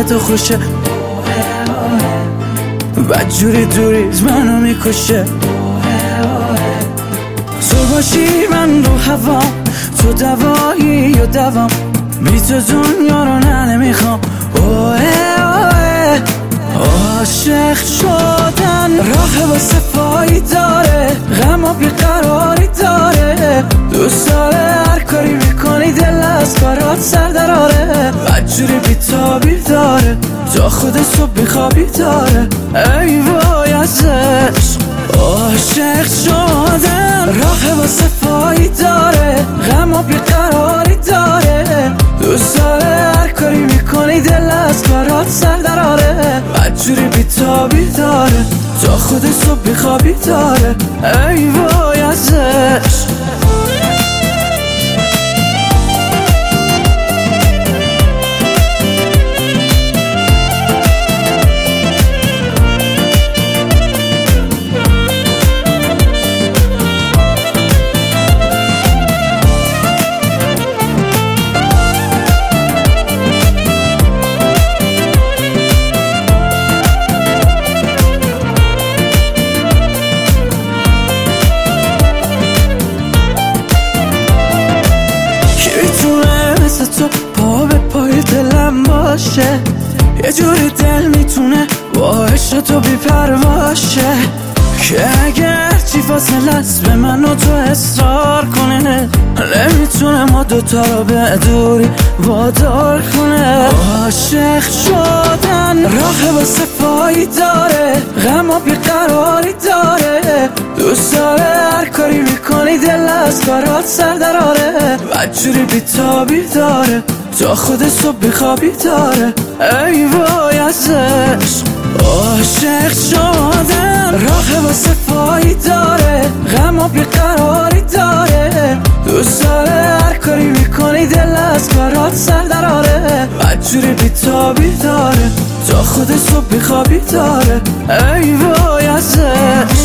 حال تو خوشه، بدجوری دوریت منو میکشه. تو باشی من رو هوام، تو دوایی یا دوام، بی تو دنیا رو نمیخوام. عاشق شدن راه واسه فایی داره، غم و بیقراری داره، دوست داره هر کاری میکنی دل از کارات سر دراره، بدجوری بیتابی داره، تا خود صبح بیخوابی داره. ای وای از عشق عاشق شدن راه واسه فایی داره، غم و بیقراری داره، دوست داره هر کاری میکنی دل از کارات سر دراره، بدجوری بیتابی داره، تا خود صبح بیخوابی داره. ای وای از عشق. تو پا به پای دلم باشه، یه جوری دل میتونه با عشق تو بی‌پرواشه، که اگر چی فاصله است به من و تو اصرار کنه، نمیتونه ما دوتا رو به دوری وادار کنه. عاشق شدن راه واسه فایی داره، غم و بیقراری داره، دوست داره هر کاری میکنی دل از کارات سر دراره، بدجوری بیتابی داره، تا خود صبح بیخوابی داره. ای وای از عشق عاشق شدن راه واسه فایی داره، غم و بیقراری داره، دوست داره هر کاری میکنی دل از کارات سر دراره، بدجوری بیتابی داره، تا خود صبح بیخوابی داره. ای وای از عشق.